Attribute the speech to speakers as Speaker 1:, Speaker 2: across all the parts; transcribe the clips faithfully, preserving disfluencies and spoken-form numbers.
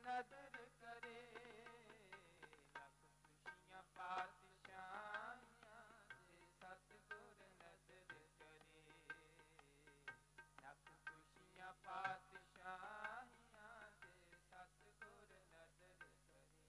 Speaker 1: ਨਦਰ ਕਰੇ। ਲੱਖ ਖੁਸ਼ੀਆਂ ਪਾਤਸ਼ਾਹੀਆਂ ਦੇ ਸਤਿਗੁਰ ਨਦਰ ਕਰੇ। ਲੱਖ ਖੁਸ਼ੀਆਂ ਪਾਤਸ਼ਾਹੀਆਂ ਦੇ ਸਤਿਗੁਰ ਨਦਰ ਕਰੇ।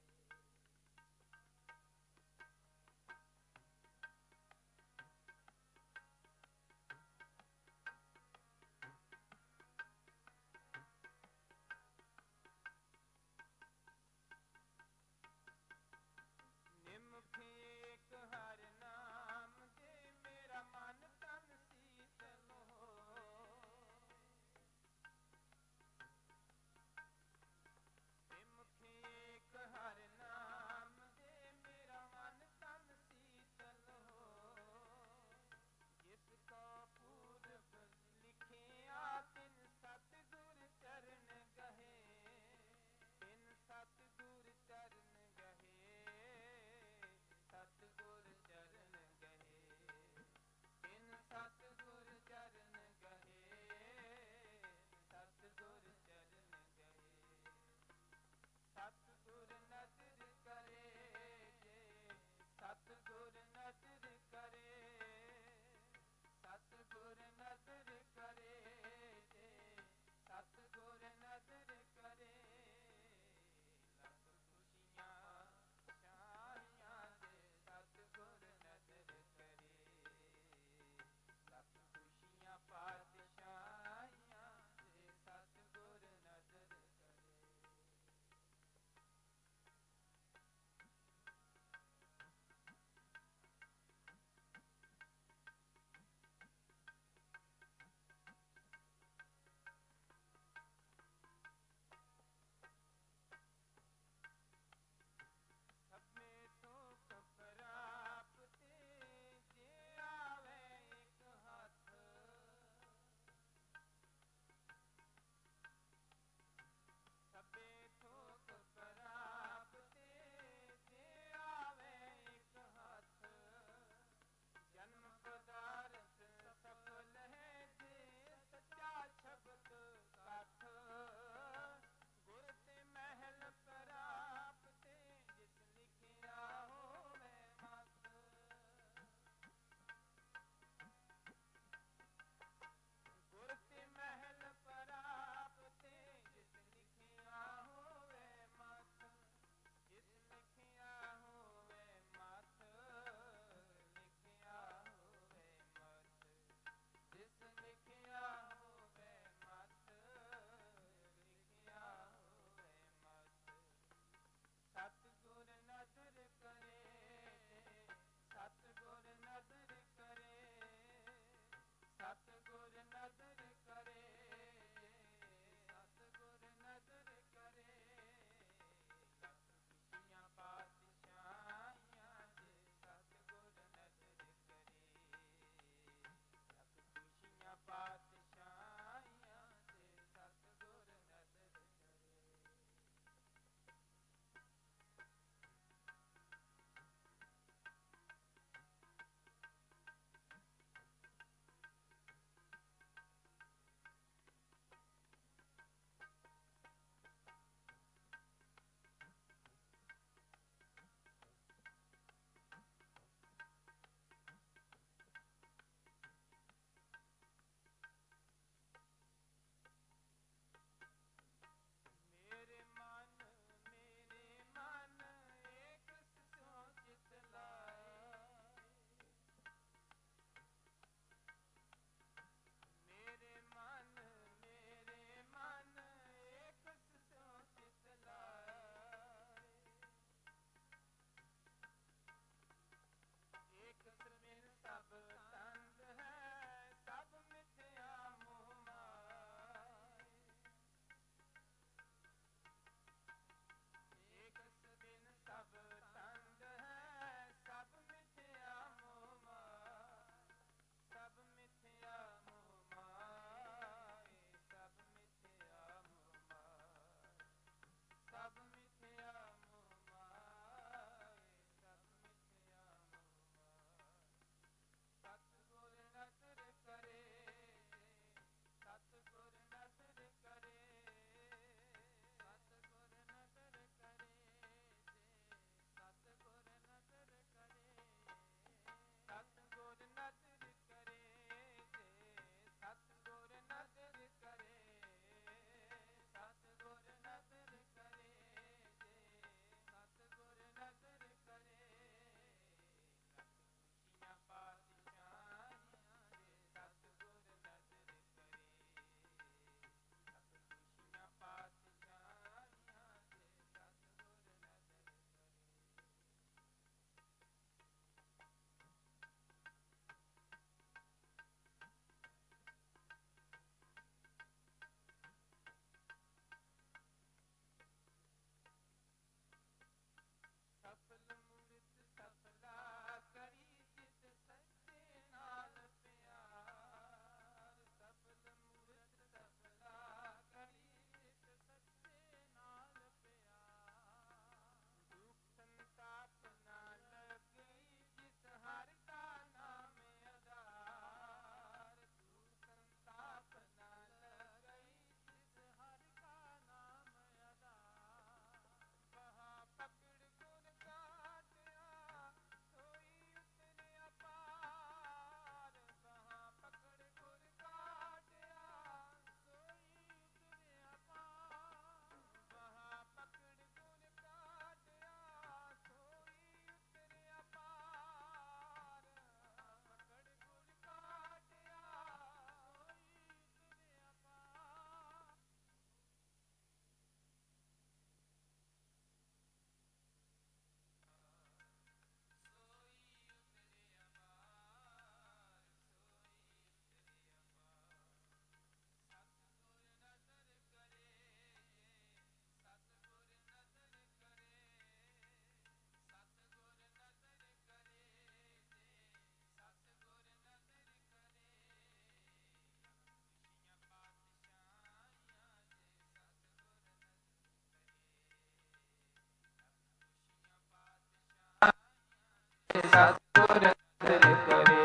Speaker 1: ਸਤਿਗੁਰ ਨਦਰ ਕਰੇ।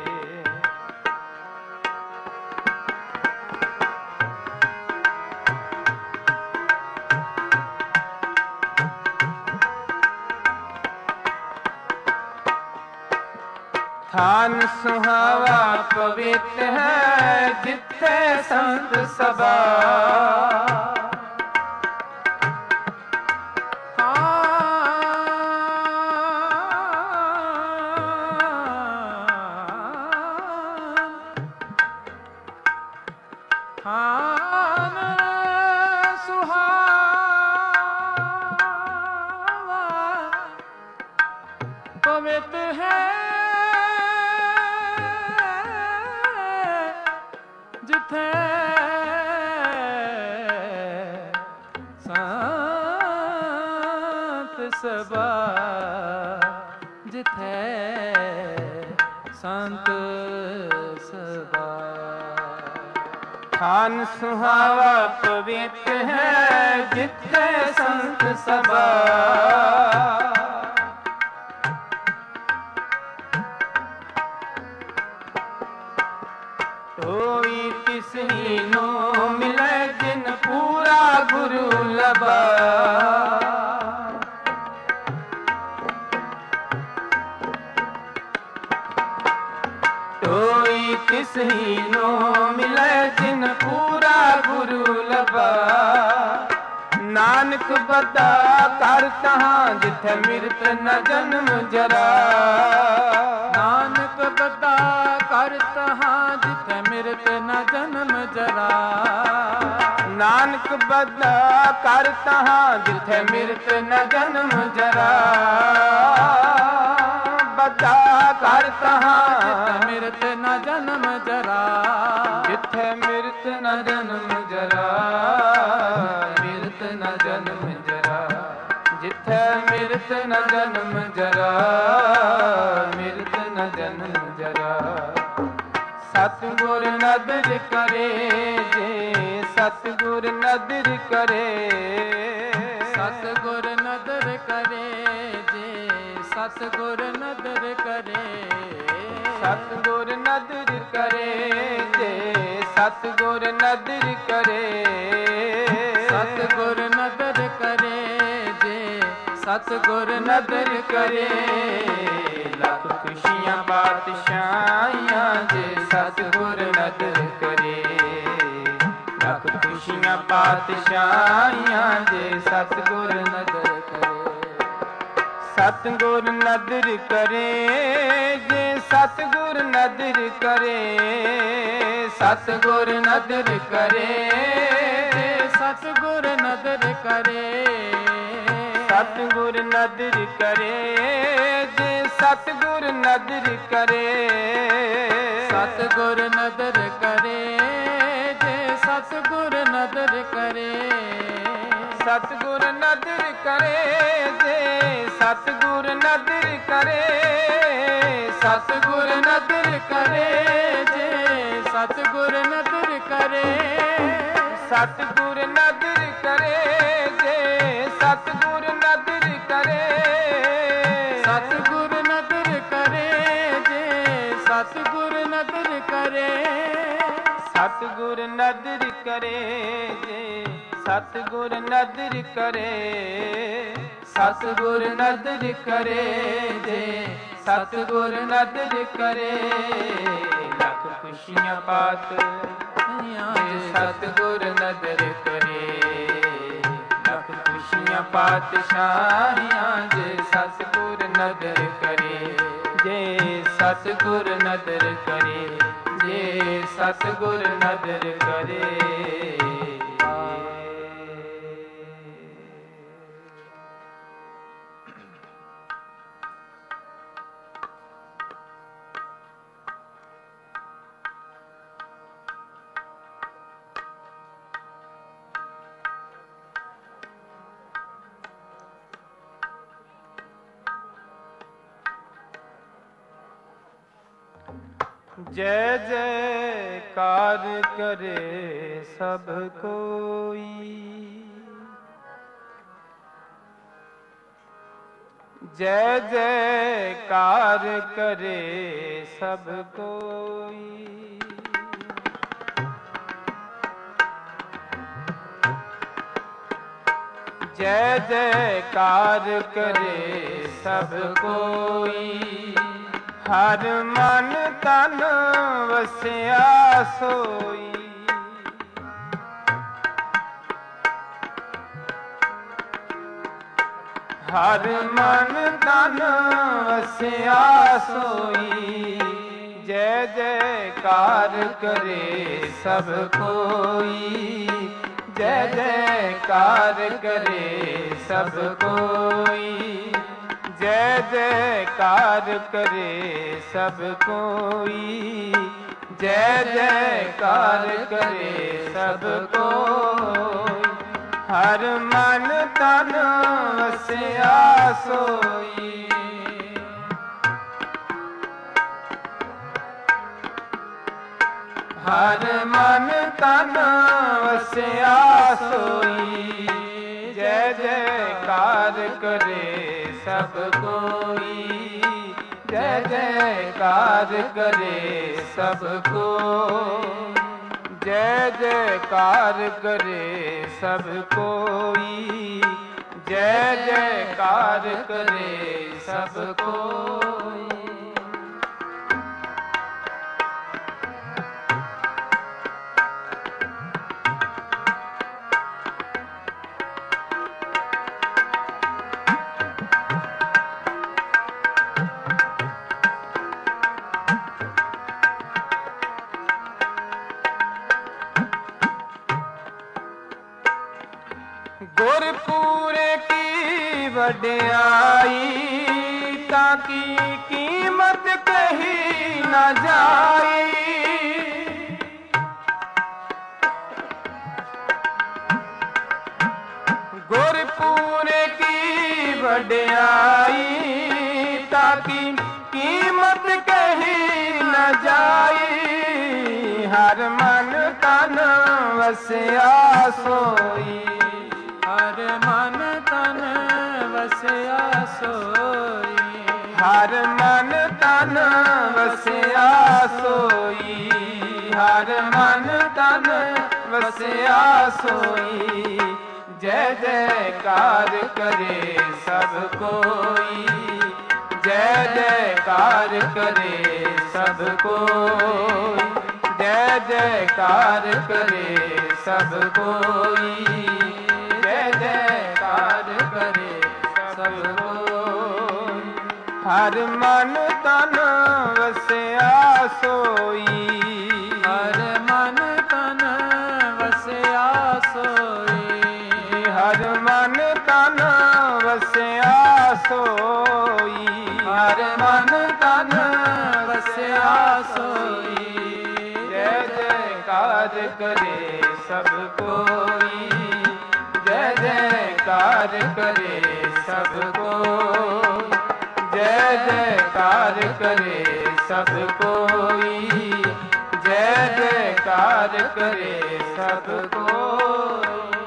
Speaker 1: ਥਾਨ ਸੁਹਾਵਾ ਪਵਿੱਤ ਹੈ ਜਿੱਥੇ ਸੰਤ ਸਭਾ। ਥਾਨ ਸੁਹਾਵਾ ਪਵਿੱਤ ਹੈ ਜਿੱਥੇ ਸੰਤ ਸਭਾ। ਜਿੱਥੇ ਸੰਤ ਸਭਾ। ਥਾਨ ਸੁਹਾਵਾ ਪਵਿੱਤ ਹੈ ਜਿੱਥੇ ਸੰਤ ਸਭਾ। ਹੋਈ ਤਿਸਹੀ ਨੂੰ ਮਿਲੇ ਜਿਨ ਪੂਰਾ ਗੁਰੂ ਲਭਾ। ਹੋਈ ਤਿਸਹੀ ਨੂੰ ਮਿਲੇ ਜਿਨ ਪੂਰਾ ਗੁਰੂ ਲਭਾ। ਨਾਨਕ ਬਦਾ ਕਰ ਤਹਾਂ ਜਿੱਥੇ ਮਿਰਤ ਨ ਜਨਮ ਜਰਾ। ਨਾਨਕ ਬਦਾ ਕਰ ਤਹਾਂ ਜਿੱਥੇ ਮਿਰਤ ਨ ਜਨਮ ਜਰਾ। ਨਾਨਕ ਬਦਾ ਕਰ ਤਹਾਂ ਜਿੱਥੇ ਮਿਰਤ ਨ ਜਨਮ ਜਰਾ। ਬਦਾ ਕਰ ਤਹਾਂ ਜਿੱਥੇ ਮਿਰਤ ਨ ਜਨਮ ਜਰਾ। ਜਿੱਥੇ ਮਿਰਤ ਨ ਜਨਮ ਜਰਾ। ਮਿਰਤ ਨ ਜਨਮ ਜਰਾ। ਜਿੱਥੇ ਮਿਰਤ ਨ ਜਨਮ ਜਰਾ। ਮਿਰਤ ਨ ਜਨਮ ਜਰਾ। ਸਤਿਗੁਰ ਨਦਰ ਕਰੇ ਜੇ ਸਤਿਗੁਰ ਨਦਰ ਕਰੇ। ਸਤਿਗੁਰ ਨਦਰ ਕਰੇ ਜੇ ਸਤਿਗੁਰ ਨਦਰ ਕਰੇ। ਸਤਿਗੁਰ ਨਦਰ ਕਰੇ ਜੇ ਸਤਿਗੁਰ ਨਦਰ ਕਰੇ। ਸਤਿਗੁਰ ਨਦਰ ਕਰੇ ਜੇ ਸਤਿਗੁਰ ਨਦਰ ਕਰੇ। ਲੱਖ ਖੁਸ਼ੀਆਂ ਪਾਤਸ਼ਾਹੀਆਂ ਜੇ ਸਤਿਗੁਰ ਨਦਰ ਕਰੇ। ਲੱਖ ਖੁਸ਼ੀਆਂ ਪਾਤਸ਼ਾਹੀਆਂ ਜੇ ਸਤਿਗੁਰ ਨਦਰ ਕਰੇ। ਸਤਿਗੁਰ ਨਦਰ ਕਰੇ ਜੇ ਸਤਿਗੁਰ ਨਦਰ ਕਰੇ। ਸਤਿਗੁਰ ਨਦਰ ਕਰੇ ਜੇ ਸਤਿਗੁਰ ਨਦਰ ਕਰੇ। ਸਤਿਗੁਰ ਨਦਰ ਕਰੇ ਜੇ ਸਤਿਗੁਰ ਨਦਰ ਕਰੇ। ਸਤਿਗੁਰ ਨਦਰ ਕਰੇ ਜੇ ਸਤਿਗੁਰ ਨਦਰ ਕਰੇ। ਸਤਿਗੁਰ ਨਦਰ ਕਰੇ ਜੇ ਸਤਿਗੁਰ ਨਦਰ ਕਰੇ। ਸਤਿਗੁਰ ਨਦਰ ਕਰੇ ਜੇ ਸਤਿਗੁਰ ਨਦਰ ਕਰੇ। ਸਤਿਗੁਰ ਨਦਰ ਕਰੇ ਜੇ ਸਤਿਗੁਰ ਨਦਰ ਕਰੇ। ਸਤਿਗੁਰ ਨਦਰ ਕਰੇ ਜੇ ਸਤਿਗੁਰ ਨਦਰ ਕਰੇ। ਸਤਿਗੁਰ ਨਦਰ ਕਰੇ ਜੇ ਸਤਿਗੁਰ ਨਦਰ ਕਰੇ। ਸਤਿਗੁਰ ਨਦਰ ਕਰੇ ਜੇ ਸਤਿਗੁਰ ਨਦਰ ਕਰੇ। ਲੱਖ ਖੁਸ਼ੀਆਂ ਪਾਤ ਜੇ ਸਤਿਗੁਰ ਨਦਰ ਕਰੇ। ਲੱਖ ਖੁਸ਼ੀਆਂ ਪਾਤਸ਼ਾਹੀਆਂ ਜੇ ਸਤਿਗੁਰ ਨਦਰ ਕਰੇ। ਜੇ ਸਤਿਗੁਰ ਨਦਰ ਕਰੇ ਜੇ ਸਤਿਗੁਰ ਨਦਰ ਕਰੇ। ਜੈ ਜੈਕਾਰ ਕਰੇ ਸਭ ਕੋਈ। जय जयकार करे सब कोई। जय जयकार करे सब कोई। हर मन तन वसिया सोई। हर मन तन वसिया सोई। जय जयकार करे सब कोई। जय जयकार करे सब कोई। जय जयकार करे सब कोई। जय जयकार करे सब कोई। हर मन तन वसिया सोई। हर मन तन वसिया सोई। जय जयकार करे सब कोई। जय जयकार करे सब कोई। जय जयकार करे सब कोई। जय जयकार करे सब कोई। गुरपुरे की वड्याई ताकि कीमत कही न जाई। गुरपुरे की वड्याई ताकि कीमत कही न जाई। हर मन तन वसिया सोई। हर मन तन वसिया सोई। हर मन तन वसिया सोई। हर मन तन वसिया सोई। जय जयकार करे सब कोई। जय जयकार करे सब कोई। जय जयकार करे सब कोई। जय जयकार करे सब कोई। हर मन तन वसिया सोई। हर मन तन वसिया सोई। हर मन तन वसिया सोई। हर मन तन वसिया सोई। जय जयकार करे सब कोई। जय जयकार करे सब कोई। जय जयकार करे सब कोई। जय जयकार करे सब कोई।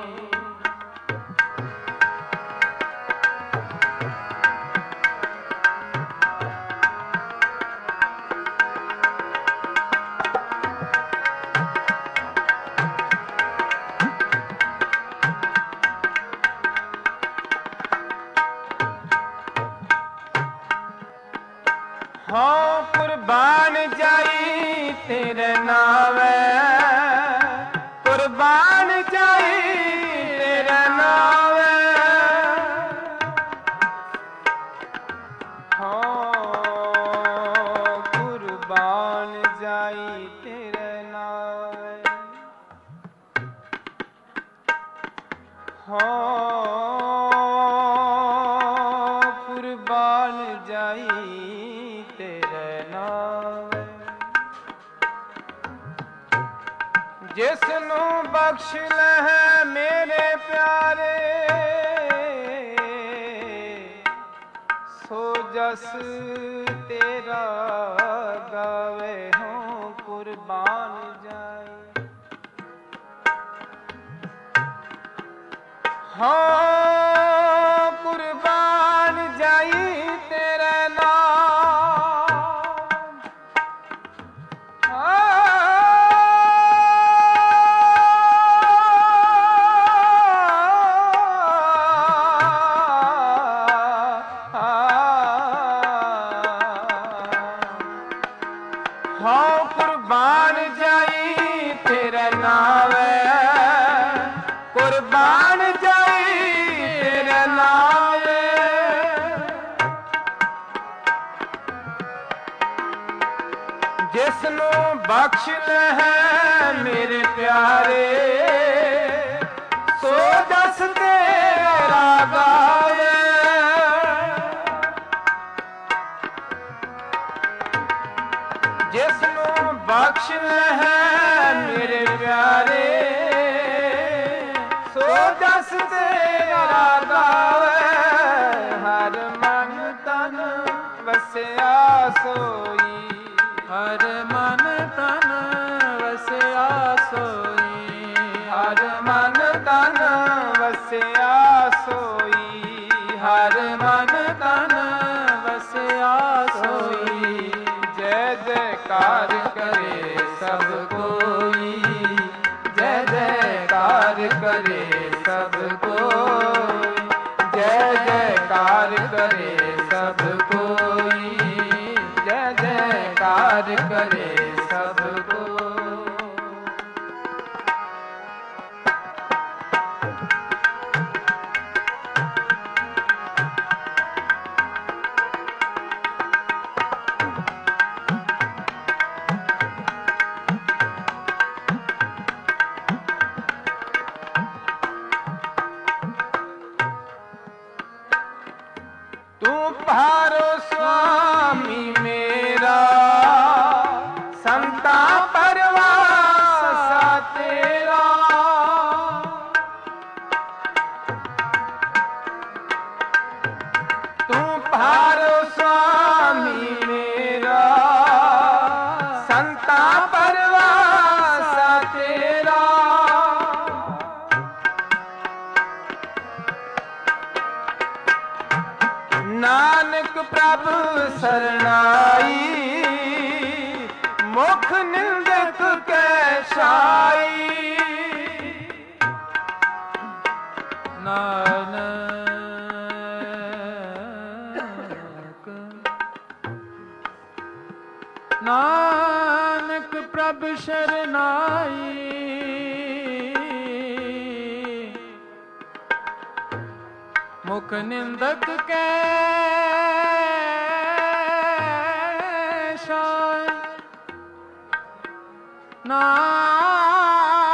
Speaker 1: हाँ कुर्बान जाई तेरे नावे। कुर्बान जाई तेरे नावे। हाँ कुर्बान जाई तेरे नावे। हाँ कुर्बान जाई तेरे नावे। जिसनू बख्श लह मेरे प्यारे। सो जस तेरा गावे हों कुर्बान जाई। हाँ कुर्बान जाई ਬਖਸ਼ ਲਹਿ ਮੇਰੇ ਪਿਆਰੇ, ਸੋ ਜਸ ਤੇਰਾ ਗਾਵੇ। ਜਿਸ ਨੂੰ ਬਖਸ਼ ਲਹਿ ਮੇਰੇ ਪਿਆਰੇ, ਸੋ ਜਸ ਤੇਰਾ ਗਾਵੇ। ਹਰ ਮਨ ਤਨ ਵਸਿਆ ਸੋਈ,
Speaker 2: ਹਰ ਮਨ ਤਨ ਵਸਿਆ ਸੋਈ,
Speaker 1: ਹਰ ਮਨ ਤਨ ਵਸਿਆ ਸੋਈ,
Speaker 2: ਹਰ ਮਨ ਤਨ ਵਸਿਆ ਸੋਈ।
Speaker 1: ਜੈ ਜੈਕਾਰ ਕਰੇ ਸਭ ਕੋਈ, ਜੈ ਜੈਕਾਰ ਕਰੇ ਸਭ ਕੋਈ, ਜੈ ਜੈਕਾਰ ਕਰੇ ਸਭ ਕੋਈ, ਜੈ ਜੈਕਾਰ ਕਰੇ ਸਭ ਕੋਈ। ਤੂੰ ਭਾਰੋ ਸੁਆਮੀ ਮੇਰਾ, ਸੰਤਾਂ ਪਰਵਾਸਾ ਤੇਰਾ। ਤੂੰ ਭਾਰੋ ਸੁਆਮੀ ਮੇਰਾ, ਸੰਤਾਂ ਪਰਵਾਸਾ ਤੇਰਾ। ਨਾਨਕ ਪ੍ਰਭ ਸਰਨਾਈ, ਮੁਖ ਨਿੰਦਕ ਕੈ ਛਾਈ।
Speaker 2: ਨਾਨਕ ਨਾਨਕ ਪ੍ਰਭ ਸ਼ਰਨਾਈ, ਮੁਖ ਨਿੰਦਕ ਕੈ ਛਾਈ। ਨਾਨਕ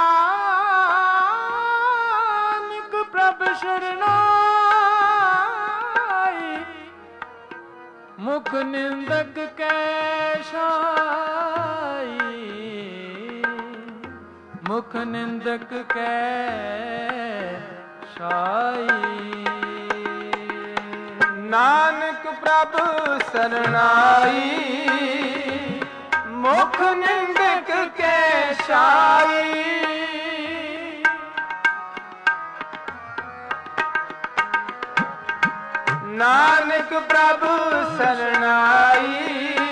Speaker 2: ਪ੍ਰਭ ਸ਼ਰਨਾਈ, ਮੁਖ ਨਿੰਦਕ ਕੈ ਛਾਈ, ਮੁਖ ਨਿੰਦਕ ਕੈ ਛਾਈ।
Speaker 1: ਨਾਨਕ ਪ੍ਰਭ ਸਰਨਾਈ, ਮੁਖ ਨਿੰਦਕ ਕੈ ਛਾਈ। ਨਾਨਕ ਪ੍ਰਭ ਸਰਨਾਈ,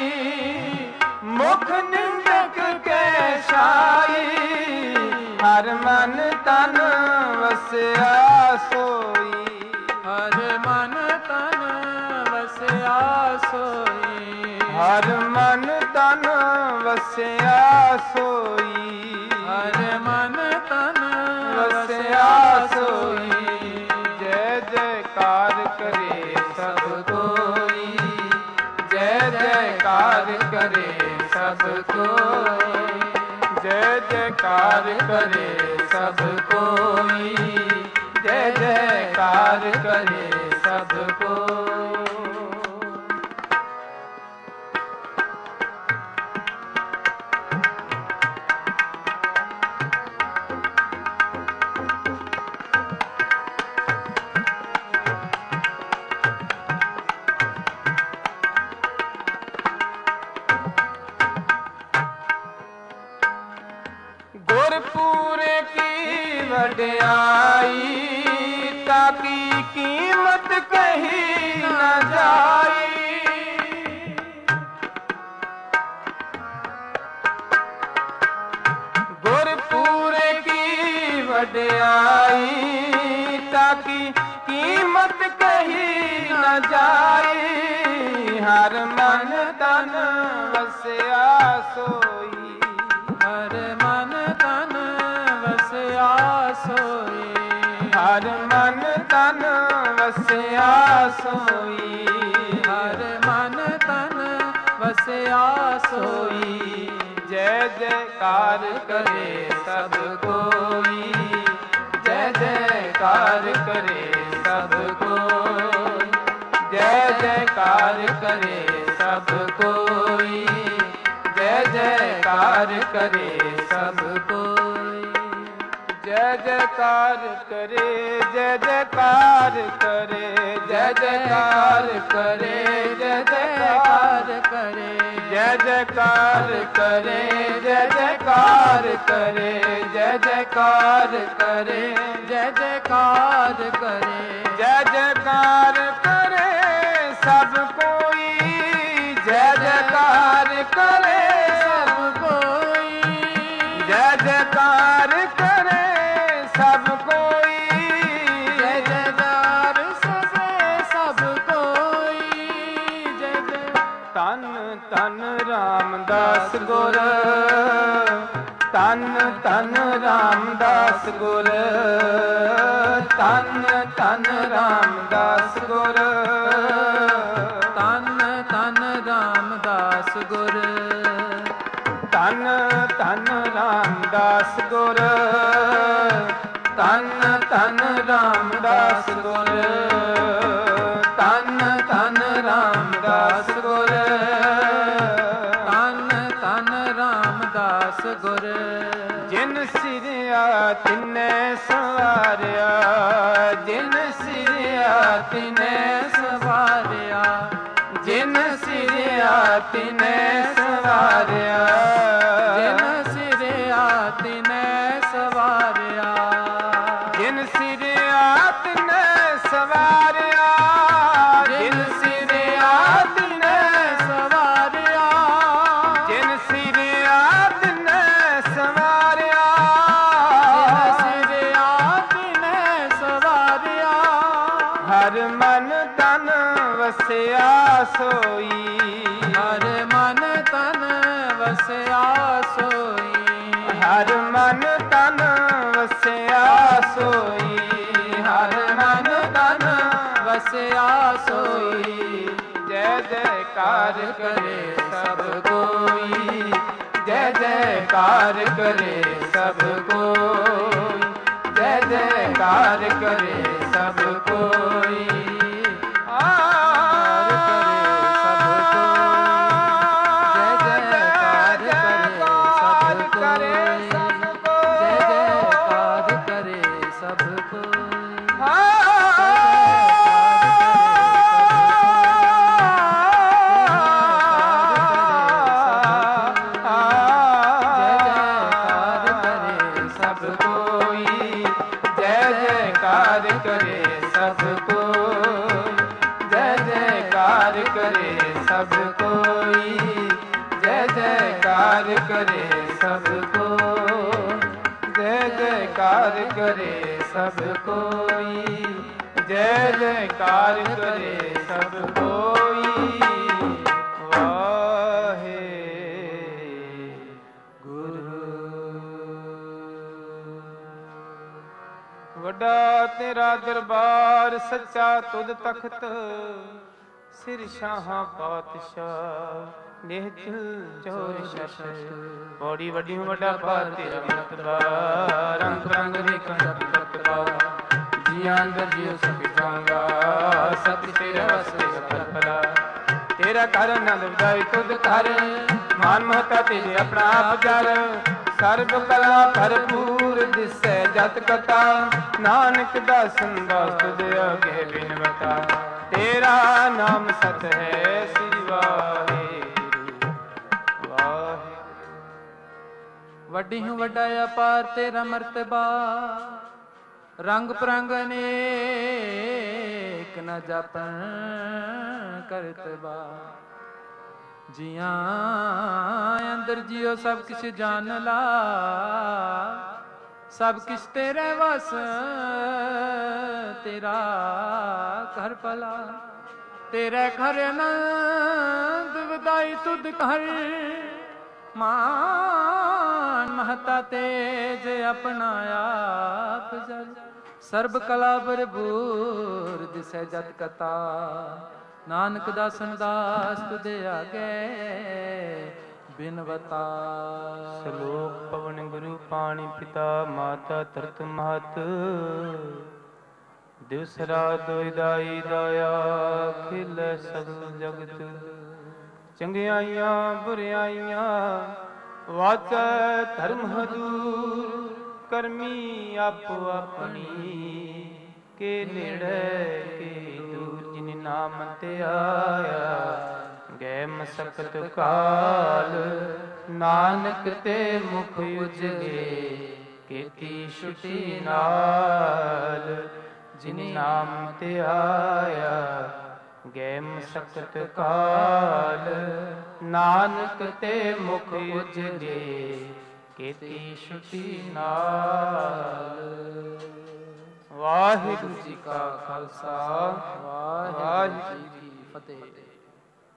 Speaker 1: ਮੁਖ ਨਿੰਦਕ ਕੈ ਛਾਈ। ਹਰ ਮਨ ਤਨ ਵਸਿਆ ਸੋਈ,
Speaker 2: ਹਰ ਮਨ ਤਨ ਵਸਿਆ ਸੋਈ,
Speaker 1: ਹਰ ਮਨ ਤਨ ਵਸਿਆ ਸੋਈ,
Speaker 2: ਹਰ ਮਨ ਤਨ
Speaker 1: ਵਸਿਆ ਸੋਈ। ਜੈ ਜੈਕਾਰ ਕਰੇ ਸਭ ਕੋਈ, ਜੈ ਜੈਕਾਰ ਕਰੇ ਸਭ ਕੋਈ, ਜੈ ਜੈਕਾਰ ਕਰੇ ਸਭ ਕੋਈ, ਜੈ ਜੈਕਾਰ ਕਰੇ ਸਭ ਕੋਈ। ਗੁਰਪੂਰੇ ਕੀ ਵਡਿਆਈ, ਤਾਕੀ ਕੀਮਤ ਕਹੀ ਨਾ ਜਾਈ। ਗੁਰਪੂਰੇ ਕੀ ਵਡਿਆਈ, ਤਾਕੀ ਕੀਮਤ ਕਹੀ ਨਾ ਜਾਈ। ਹਰ ਮਨ ਤਨ ਵਸਿਆ ਸੋਈ,
Speaker 2: ਹਰ ਮਨ ਤਨ ਵਸਿਆ ਸੋਈ,
Speaker 1: ਹਰ ਮਨ ਤਨ ਵਸਿਆ ਸੋਈ,
Speaker 2: ਹਰ ਮਨ ਤਨ ਵਸਿਆ ਸੋਈ।
Speaker 1: ਜੈ ਜੈ ਜੈਕਾਰ ਕਰੇ ਸਭ ਕੋਈ, ਜੈ ਜੈਕਾਰ ਕਰੇ ਸਭ ਕੋਈ, ਜੈ ਜੈਕਾਰ ਕਰੇ ਸਭ ਕੋਈ, ਜੈ ਜੈਕਾਰ ਕਰੇ ਸਭ ਕੋਈ। ਜੈ ਜੈਕਾਰ ਕਰੇ, ਜੈ ਜੈਕਾਰ ਕਰੇ, ਜੈ ਜੈਕਾਰ ਕਰੇ, ਜੈ ਜੈਕਾਰ ਕਰੇ, ਜੈ ਜੈਕਾਰ ਕਰੇ, ਜੈ ਜੈਕਾਰ ਕਰੇ, ਜੈ ਜੈਕਾਰ ਕਰੇ, ਜੈ ਜੈਕਾਰ ਕਰੇ, ਜੈ ਜੈਕਾਰ ਕਰੇ ਸਭ ਕੋਈ, ਜੈ ਜੈਕਾਰ ਕਰੇ ਸਭ ਕੋਈ, ਜੈ ਜੈਕਾਰ ਕਰੇ ਸਭ ਕੋਈ, ਜੈ ਜੈਕਾਰ ਸਭੇ ਸਭ ਕੋਈ, ਜੈ ਜੈ। ਧੰਨ ਧੰਨ ਰਾਮਦਾਸ ਗੁਰ, ਧੰਨ ਧੰਨ ਰਾਮਦਾਸ ਗੁਰ, ਧੰਨ ਧੰਨ ਰਾਮਦਾਸ ਗੁਰ,
Speaker 2: ਧੰਨ ਧੰਨ ਰਾਮਦਾਸ ਗੁਰ,
Speaker 1: ਧੰਨ ਧੰਨ ਰਾਮਦਾਸ ਗੁਰ, ਧੰਨ ਧੰਨ ਰਾਮਦਾਸ ਗੁਰ, ਧੰਨ ਧੰਨ ਰਾਮਦਾਸ ਗੁਰ,
Speaker 2: ਧੰਨ ਧੰਨ ਰਾਮਦਾਸ ਗੁਰ।
Speaker 1: ਜਿਨ ਸਿਰਿਆ ਤਿਨੈ ਸਵਾਰਿਆ, ਜਿਨ ਸਿਰਿਆ ਤਿਨੈ
Speaker 2: ਸਵਾਰਿਆ,
Speaker 1: ਜਿਨ ਸਿਰਿਆ ਤਿਨੈ ਸਵਾਰਿਆ,
Speaker 2: ਜਿਨ ਸਿਰਿਆ ਤਿਨੈ ਸਵਾਰਿਆ,
Speaker 1: ਜਿਨ ਸਿਰਿਆ ਤਿਨੈ ਸਵਾਰਿਆ, ਜਿਨ ਸਿਰਿਆ ਤਿਨੈ
Speaker 2: ਸਵਾਰਿਆ,
Speaker 1: ਜਿਨ ਸਿਰਿਆ ਤਿਨੈ ਸਵਾਰਿਆ,
Speaker 2: ਜਿਨ ਸਿਰਿਆ ਤਿਨੈ ਸਵਾਰਿਆ,
Speaker 1: ਹਰ ਮਨ ਤਨ ਵਸਿਆ ਸੋਈ,
Speaker 2: ਹਰ ਮਨ ਤਨ ਵਸਿਆ ਸੋਈ,
Speaker 1: ਹਰ ਮਨ ਤਨ ਵਸਿਆ ਸੋਈ, ਹਰ ਮਨ ਤਨ
Speaker 2: ਵਸਿਆ ਸੋਈ।
Speaker 1: ਜੈ ਜੈਕਾਰ ਕਰੇ ਸਭ ਕੋਈ, ਜੈ ਜੈਕਾਰ ਕਰੇ ਸਭ ਕੋਈ, ਜੈ ਜੈਕਾਰ ਕਰੇ ਸਭ ਕੋਈ। ਕਰੇ ਸਭ ਕੋ, ਜੈ ਜੈਕਾਰ ਕਰੇ ਸਭ ਕੋਈ, ਜੈ ਜੈਕਾਰ ਕਰੇ ਸਭ ਕੋਈ। ਵਾਹਿਗੁਰੂ ਵੱਡਾ ਤੇਰਾ ਦਰਬਾਰ ਸੱਚਾ ਤੁਧ ਤਖਤ, ਸਿਰ ਸ਼ਾਹਾਂ ਪਾਤਸ਼ਾਹ ਨਿਹਚਲ ਚੋਰ ਸ਼ਸ਼। ਬੋੜੀ ਵੱਡੀ ਵੱਡਾ ਭਾਰ ਤੇਰਾ ਮਰਤਬਾ, ਰੰਗ ਰੰਗ ਵੇਖਣ ਦਾ ਕਰਤਬਾ, ਜੀਆਂ ਅੰਦਰ ਜਿਉ ਸਭ ਜਾਗਾ, ਸਤਿ ਤੇਰੇ ਵਸੇ ਭਲਾ। ਤੇਰਾ ਘਰ ਆਨੰਦ ਵਧਾਈ ਤੁਧ ਕਰ, ਮਾਨ ਮਹਤਾ ਤੇਰੇ ਆਪਣਾ ਆਪ ਜਰ, ਸਰਬ ਕਲਾ ਭਰਪੂਰ ਦਿਸੈ ਜਤ ਕਥਾ, ਨਾਨਕ ਦਾਸਨ ਦਾਸ ਤੁਧ ਅਗੇ ਬਿਨਵਤਾ। ਤੇਰਾ ਨਾਮ ਸਤ ਹੈ ਸ੍ਰੀ ਵਾਹਿਗੁਰੂ।
Speaker 2: ਵੱਡੀ ਹੂੰ ਵੱਡਾ ਅਪਾਰ ਤੇਰਾ ਮਰਤਬਾ, ਰੰਗ ਪ੍ਰੰਗ ਅਨੇਕ ਨ ਜਾਪਨ ਕਰਤਬਾ। ਜੀਆਂ ਅੰਦਰ ਜਿਉ ਸਭ ਕਿਛ ਜਾਣ ਲਾ, ਸਭ ਕਿਛ ਤੇਰੇ ਵਸ ਤੇਰਾ ਘਰ ਭਲਾ। ਤੇਰੇ ਘਰ ਆਨੰਦ ਵਧਾਈ ਤੁਧ ਘਰ, ਮਾਨ ਮਹਤਾ ਤੇਜ ਆਪਣਾ ਆਪ ਜਲ। ਸਰਬ ਕਲਾ ਭਰਪੂਰ ਦਿਸੈ ਜਤ ਕਥਾ, ਨਾਨਕ ਦਾਸਨ ਦਾਸ ਤੁਧ ਆਗੇ ਬਿਨਵਤਾ।
Speaker 1: ਸ਼ਲੋਕ ਪਵਨ ਗੁਰੂ ਪਾਣੀ ਪਿਤਾ ਮਾਤਾ ਧਰਤ ਮਹਤ। ਦਿਵਸ ਰਾਤ ਦੋਇ ਦਾਈ ਦਾਇਆ ਖਿਲੈ ਸਗਲ ਜਗਤ। ਚੰਗਿਆਈਆਂ ਬੁਰਿਆਈਆਂ ਵਾਚੈ ਧਰਮ ਹਦੂਰ। ਕਰਮੀ ਆਪੋ ਆਪਣੀ ਕੇ ਨੇੜੇ ਕੇ ਦੂਰ। ਜਿਨ ਨਾਮ ਤੇ ਆਇਆ ਗਏ ਮਸਕਤ ਕਾਲ। ਨਾਨਕ ਤੇ ਮੁਖ ਉਜਲੇ ਕੀਤੀ ਛੁਟੀ ਨਾਲ। ਜਿਨ ਨਾਮ ਤੇ ਆਇਆ ਗਏ ਮਸਕਤ ਕਾਲ। ਨਾਨਕ ਤੇ ਮੁਖ ਉਜਲੇ ਕੀਤੀ ਛੁਟੀ ਨਾਲ। ਵਾਹਿਗੁਰੂ ਜੀ ਕਾ ਖਾਲਸਾ ਵਾਹਿਗੁਰੂ ਜੀ ਕੀ ਫਤਿਹ।